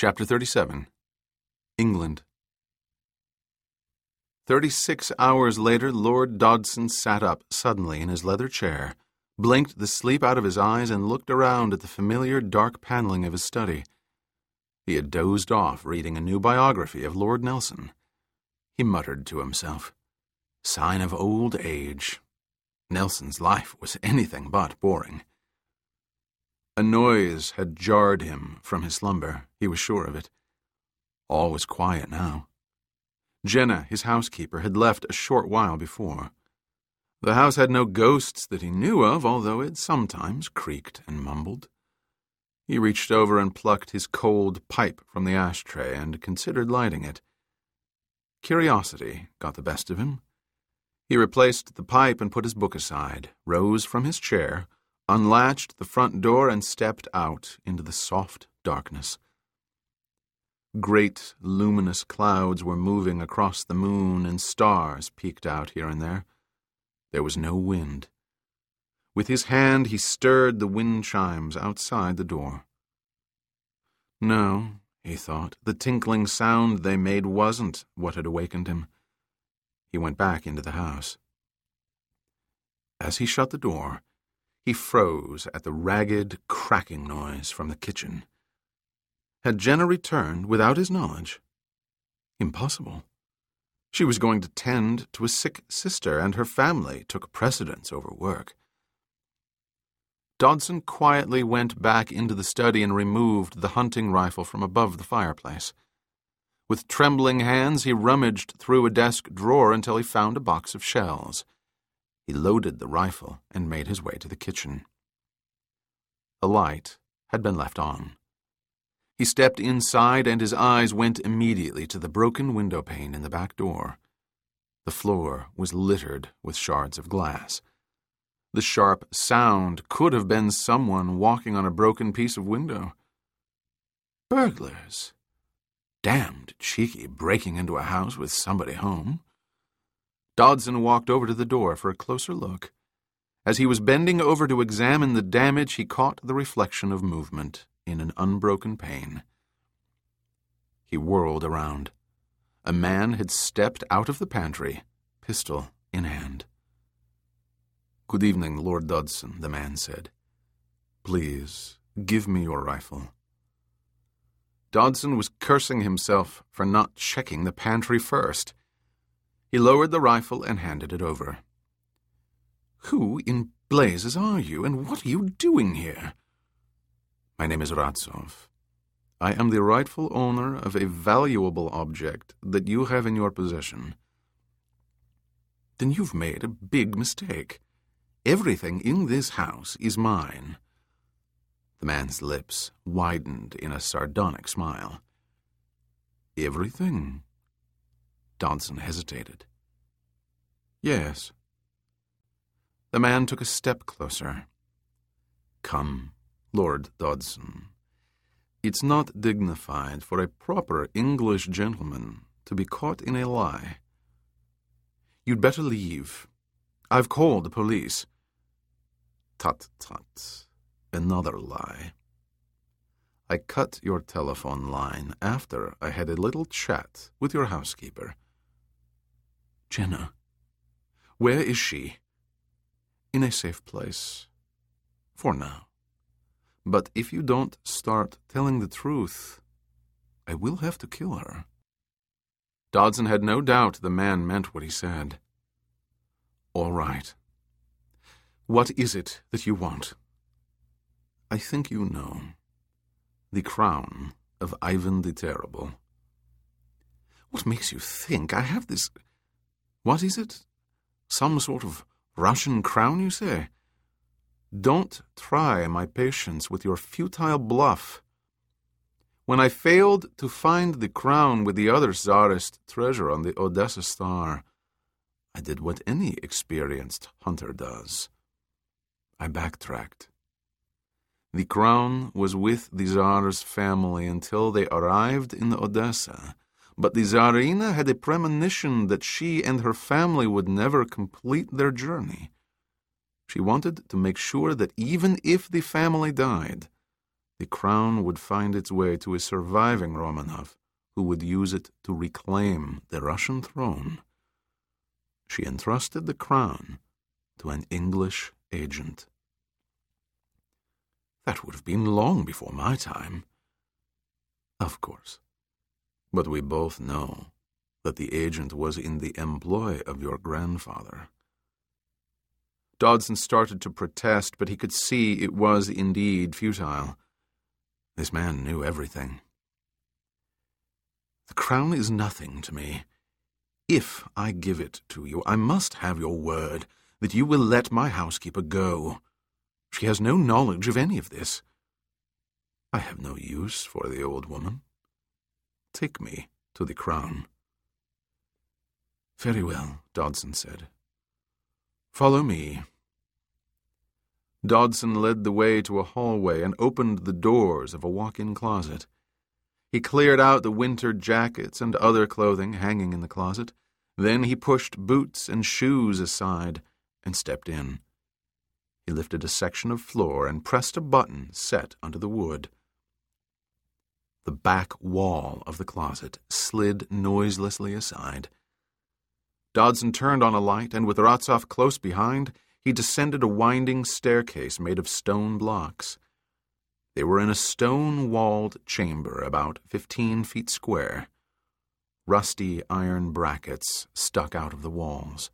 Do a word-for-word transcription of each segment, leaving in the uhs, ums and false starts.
Chapter thirty-seven. England. Thirty-six hours later, Lord Dodson sat up suddenly in his leather chair, blinked the sleep out of his eyes, and looked around at the familiar dark paneling of his study. He had dozed off reading a new biography of Lord Nelson. He muttered to himself, "Sign of old age." Nelson's life was anything but boring. A noise had jarred him from his slumber, he was sure of it. All was quiet now. Jenna, his housekeeper, had left a short while before. The house had no ghosts that he knew of, although it sometimes creaked and mumbled. He reached over and plucked his cold pipe from the ashtray and considered lighting it. Curiosity got the best of him. He replaced the pipe and put his book aside, rose from his chair, unlatched the front door, and stepped out into the soft darkness. Great luminous clouds were moving across the moon, and stars peeked out here and there. There was no wind. With his hand he stirred the wind chimes outside the door. No, he thought, the tinkling sound they made wasn't what had awakened him. He went back into the house. As he shut the door, he froze at the ragged, cracking noise from the kitchen. Had Jenna returned without his knowledge? Impossible. She was going to tend to a sick sister, and her family took precedence over work. Dodson quietly went back into the study and removed the hunting rifle from above the fireplace. With trembling hands, he rummaged through a desk drawer until he found a box of shells. He loaded the rifle and made his way to the kitchen. A light had been left on. He stepped inside, and his eyes went immediately to the broken window pane in the back door. The floor was littered with shards of glass. The sharp sound could have been someone walking on a broken piece of window. Burglars. Damned cheeky, breaking into a house with somebody home. Dodson walked over to the door for a closer look. As he was bending over to examine the damage, he caught the reflection of movement in an unbroken pane. He whirled around. A man had stepped out of the pantry, pistol in hand. "Good evening, Lord Dodson," the man said. "Please, give me your rifle." Dodson was cursing himself for not checking the pantry first. He lowered the rifle and handed it over. "Who in blazes are you, and what are you doing here?" "My name is Radzov. I am the rightful owner of a valuable object that you have in your possession." "Then you've made a big mistake. Everything in this house is mine." The man's lips widened in a sardonic smile. "Everything?" Dodson hesitated. "Yes." The man took a step closer. "Come, Lord Dodson. It's not dignified for a proper English gentleman to be caught in a lie. You'd better leave. I've called the police." "Tut, tut. Another lie. I cut your telephone line after I had a little chat with your housekeeper." "Jenna. Where is she?" "In a safe place. For now. But if you don't start telling the truth, I will have to kill her." Dodson had no doubt the man meant what he said. "All right. What is it that you want?" "I think you know. The crown of Ivan the Terrible." "What makes you think I have this... What is it? Some sort of Russian crown, you say?" "Don't try my patience with your futile bluff. When I failed to find the crown with the other Tsarist treasure on the Odessa Star, I did what any experienced hunter does. I backtracked. The crown was with the Tsar's family until they arrived in Odessa, but the Tsarina had a premonition that she and her family would never complete their journey. She wanted to make sure that even if the family died, the crown would find its way to a surviving Romanov who would use it to reclaim the Russian throne. She entrusted the crown to an English agent. That would have been long before my time. Of course. But we both know that the agent was in the employ of your grandfather. Dodson started to protest, but he could see it was indeed futile. This man knew everything. The crown is nothing to me. If I give it to you, I must have your word that you will let my housekeeper go. She has no knowledge of any of this. I have no use for the old woman. Take me to the crown. Very well, Dodson said. Follow me. Dodson led the way to a hallway and opened the doors of a walk-in closet. He cleared out the winter jackets and other clothing hanging in the closet. Then he pushed boots and shoes aside and stepped in. He lifted a section of floor and pressed a button set under the wood. The back wall of the closet slid noiselessly aside. Dodson turned on a light, and with Ratsov close behind, he descended a winding staircase made of stone blocks. They were in a stone-walled chamber about fifteen feet square. Rusty iron brackets stuck out of the walls.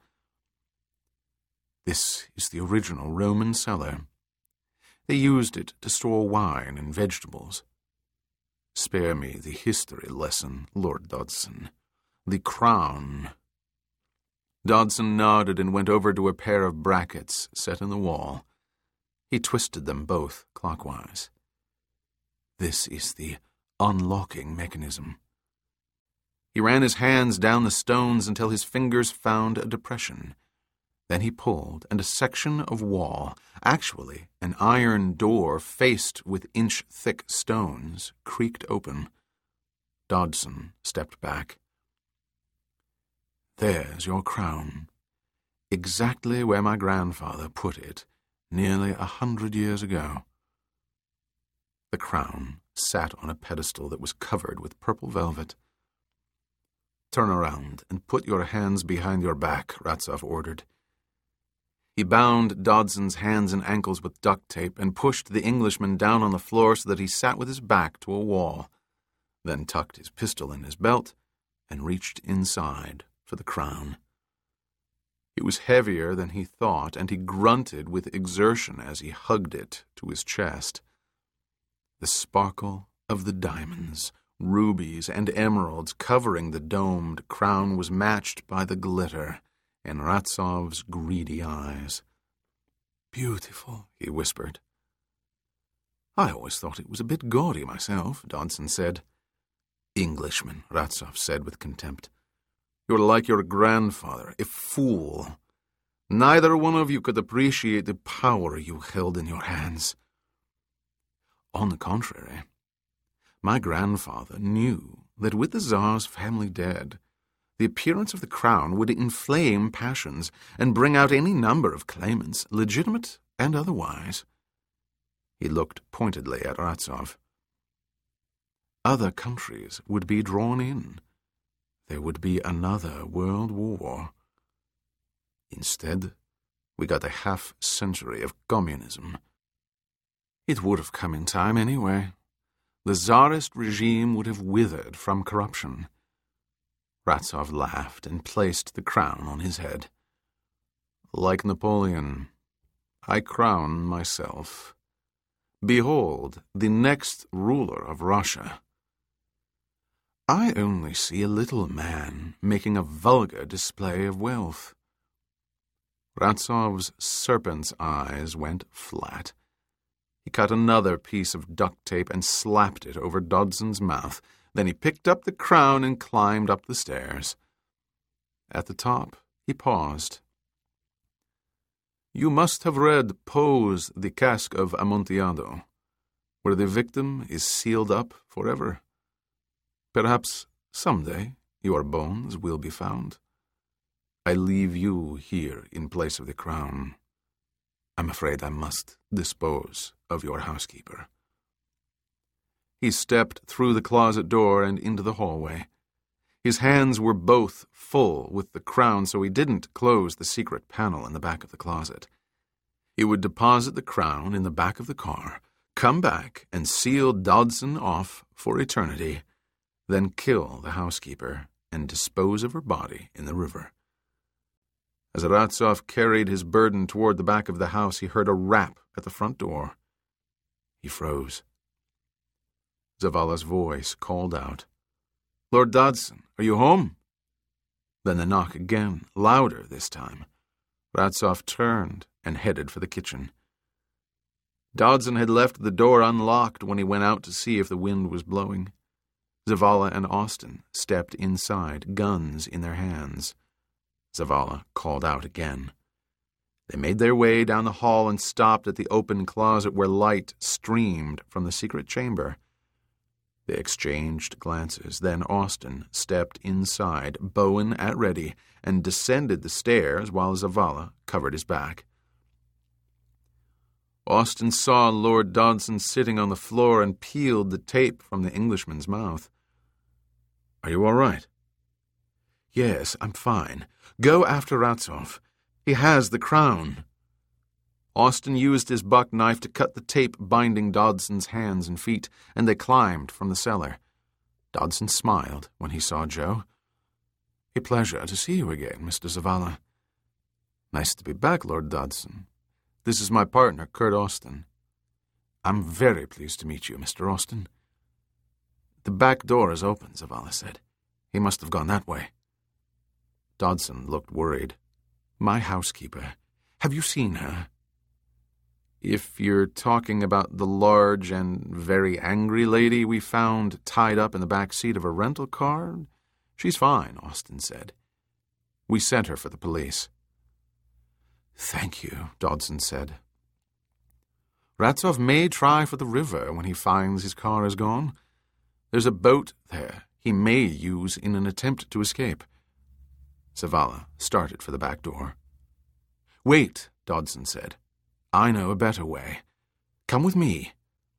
This is the original Roman cellar. They used it to store wine and vegetables. Spare me the history lesson, Lord Dodson. The crown. Dodson nodded and went over to a pair of brackets set in the wall. He twisted them both clockwise. This is the unlocking mechanism. He ran his hands down the stones until his fingers found a depression. Then he pulled, and a section of wall, actually an iron door faced with inch-thick stones, creaked open. Dodson stepped back. There's your crown, exactly where my grandfather put it nearly a hundred years ago. The crown sat on a pedestal that was covered with purple velvet. Turn around and put your hands behind your back, Ratsov ordered. He bound Dodson's hands and ankles with duct tape and pushed the Englishman down on the floor so that he sat with his back to a wall, then tucked his pistol in his belt and reached inside for the crown. It was heavier than he thought, and he grunted with exertion as he hugged it to his chest. The sparkle of the diamonds, rubies, and emeralds covering the domed crown was matched by the glitter in Ratsov's greedy eyes. Beautiful, he whispered. I always thought it was a bit gaudy myself, Dodson said. Englishman, Ratsov said with contempt. You're like your grandfather, a fool. Neither one of you could appreciate the power you held in your hands. On the contrary, my grandfather knew that with the Tsar's family dead, the appearance of the crown would inflame passions and bring out any number of claimants, legitimate and otherwise. He looked pointedly at Ratsov. Other countries would be drawn in. There would be another world war. Instead, we got a half-century of communism. It would have come in time anyway. The Tsarist regime would have withered from corruption. Ratsov laughed and placed the crown on his head. Like Napoleon, I crown myself. Behold, the next ruler of Russia. I only see a little man making a vulgar display of wealth. Ratsov's serpent's eyes went flat. He cut another piece of duct tape and slapped it over Dodson's mouth. Then he picked up the crown and climbed up the stairs. At the top, he paused. You must have read Poe's The Cask of Amontillado, where the victim is sealed up forever. Perhaps someday your bones will be found. I leave you here in place of the crown. I'm afraid I must dispose of your housekeeper. He stepped through the closet door and into the hallway. His hands were both full with the crown, so he didn't close the secret panel in the back of the closet. He would deposit the crown in the back of the car, come back and seal Dodson off for eternity, then kill the housekeeper and dispose of her body in the river. As Ratsov carried his burden toward the back of the house, he heard a rap at the front door. He froze. Zavala's voice called out, "Lord Dodson, are you home?" Then the knock again, louder this time. Ratsov turned and headed for the kitchen. Dodson had left the door unlocked when he went out to see if the wind was blowing. Zavala and Austin stepped inside, guns in their hands. Zavala called out again. They made their way down the hall and stopped at the open closet where light streamed from the secret chamber. They exchanged glances. Then Austin stepped inside, Bowen at ready, and descended the stairs while Zavala covered his back. Austin saw Lord Dodson sitting on the floor and peeled the tape from the Englishman's mouth. "Are you all right?" "Yes, I'm fine. Go after Ratsov. He has the crown." Austin used his buck knife to cut the tape binding Dodson's hands and feet, and they climbed from the cellar. Dodson smiled when he saw Joe. "A pleasure to see you again, Mister Zavala." "Nice to be back, Lord Dodson. This is my partner, Kurt Austin." "I'm very pleased to meet you, Mister Austin." "The back door is open," Zavala said. "He must have gone that way." Dodson looked worried. "My housekeeper. Have you seen her?" "If you're talking about the large and very angry lady we found tied up in the back seat of a rental car, she's fine," Austin said. "We sent her for the police." "Thank you," Dodson said. "Ratsov may try for the river when he finds his car is gone. There's a boat there he may use in an attempt to escape." Zavala started for the back door. "Wait," Dodson said. "I know a better way. Come with me."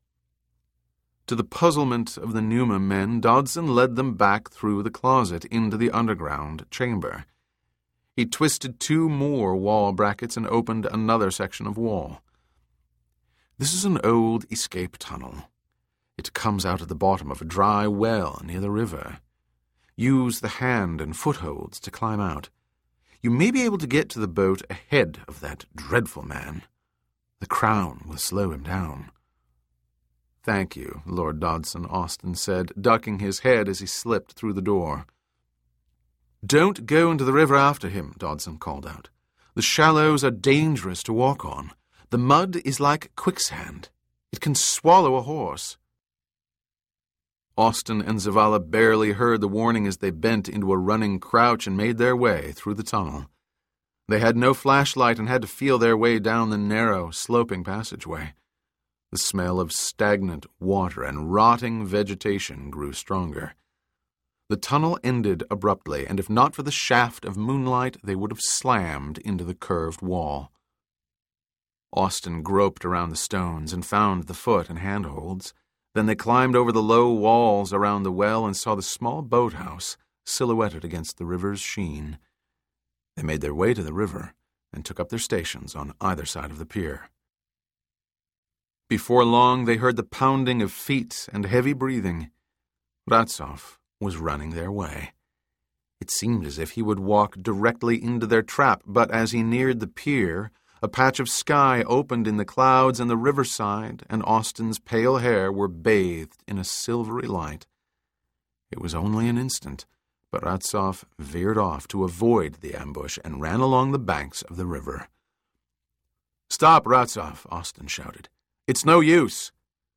To the puzzlement of the Numa men, Dodson led them back through the closet into the underground chamber. He twisted two more wall brackets and opened another section of wall. "This is an old escape tunnel. It comes out at the bottom of a dry well near the river. Use the hand and footholds to climb out. You may be able to get to the boat ahead of that dreadful man. The crown will slow him down." "Thank you, Lord Dodson," Austin said, ducking his head as he slipped through the door. "Don't go into the river after him," Dodson called out. "The shallows are dangerous to walk on. The mud is like quicksand. It can swallow a horse." Austin and Zavala barely heard the warning as they bent into a running crouch and made their way through the tunnel. They had no flashlight and had to feel their way down the narrow, sloping passageway. The smell of stagnant water and rotting vegetation grew stronger. The tunnel ended abruptly, and if not for the shaft of moonlight, they would have slammed into the curved wall. Austin groped around the stones and found the foot and handholds. Then they climbed over the low walls around the well and saw the small boathouse silhouetted against the river's sheen. They made their way to the river and took up their stations on either side of the pier. Before long, they heard the pounding of feet and heavy breathing. Ratsov was running their way. It seemed as if he would walk directly into their trap, but as he neared the pier, a patch of sky opened in the clouds, and the riverside and Austin's pale hair were bathed in a silvery light. It was only an instant, but Ratsov veered off to avoid the ambush and ran along the banks of the river. "Stop, Ratsov!" Austin shouted. "It's no use!"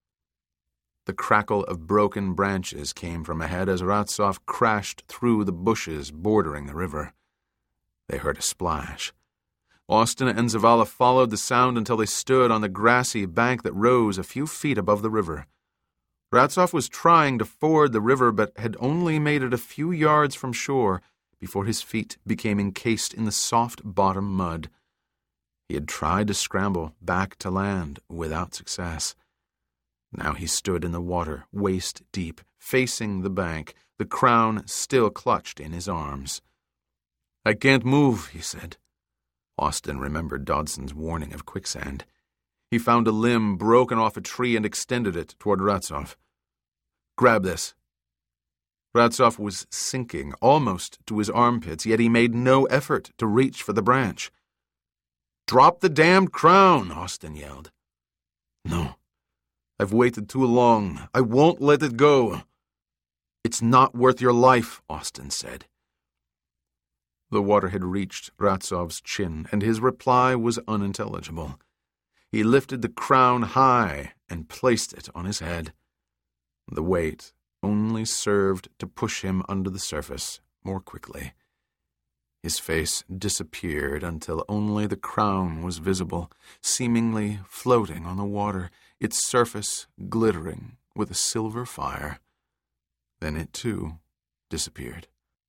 The crackle of broken branches came from ahead as Ratsov crashed through the bushes bordering the river. They heard a splash. Austin and Zavala followed the sound until they stood on the grassy bank that rose a few feet above the river. Ratsov was trying to ford the river but had only made it a few yards from shore before his feet became encased in the soft bottom mud. He had tried to scramble back to land without success. Now he stood in the water, waist deep, facing the bank, the crown still clutched in his arms. "I can't move," he said. Austin remembered Dodson's warning of quicksand. He found a limb broken off a tree and extended it toward Ratsov. "Grab this." Ratsov was sinking almost to his armpits, yet he made no effort to reach for the branch. "Drop the damned crown," Austin yelled. "No. I've waited too long. I won't let it go." "It's not worth your life," Austin said. The water had reached Ratsov's chin, and his reply was unintelligible. He lifted the crown high and placed it on his head. The weight only served to push him under the surface more quickly. His face disappeared until only the crown was visible, seemingly floating on the water, its surface glittering with a silver fire. Then it, too, disappeared.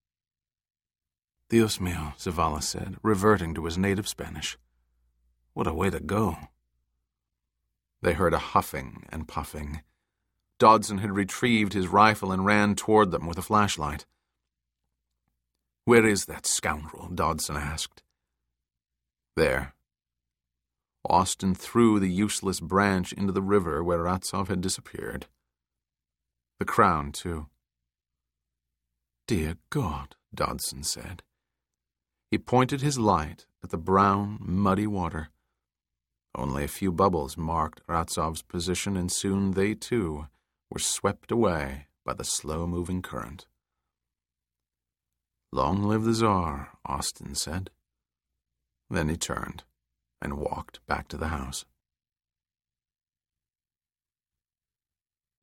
"Dios mío," Zavala said, reverting to his native Spanish. "What a way to go." They heard a huffing and puffing. Dodson had retrieved his rifle and ran toward them with a flashlight. "Where is that scoundrel?" Dodson asked. "There." Austin threw the useless branch into the river where Ratsov had disappeared. The crown, too. "Dear God," Dodson said. He pointed his light at the brown, muddy water. Only a few bubbles marked Ratsov's position, and soon they, too, were swept away by the slow-moving current. "Long live the Tsar," Austin said. Then he turned and walked back to the house.